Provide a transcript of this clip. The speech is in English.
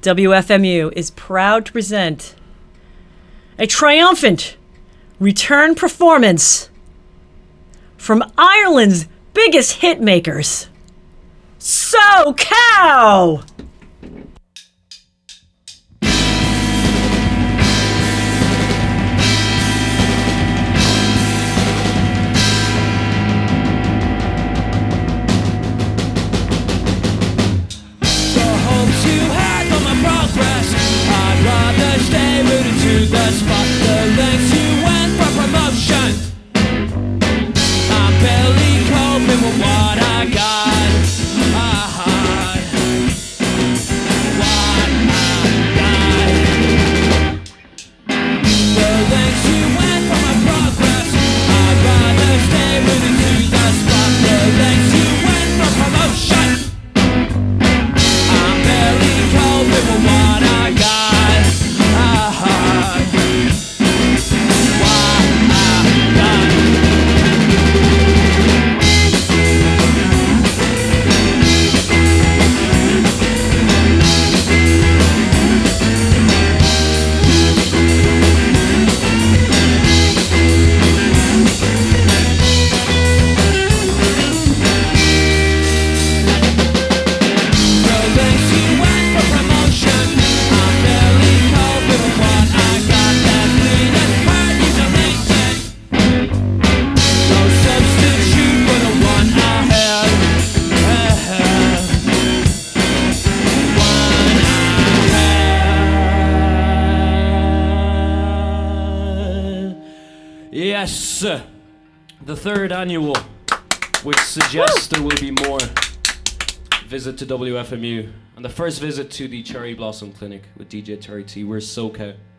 WFMU is proud to present a triumphant return performance from Ireland's biggest hit makers, SoCal! To the spot, the lengths you went for promotion. I'm barely coping with what I got. What I got. The lengths you went for my progress. I'd rather stay rooted to the spot. The lengths you went for promotion. I'm barely coping with what I got. Yes, the third annual, which suggests there will be more, visit to WFMU, and the first visit to the Cherry Blossom Clinic with DJ Terry T. We're SoCal.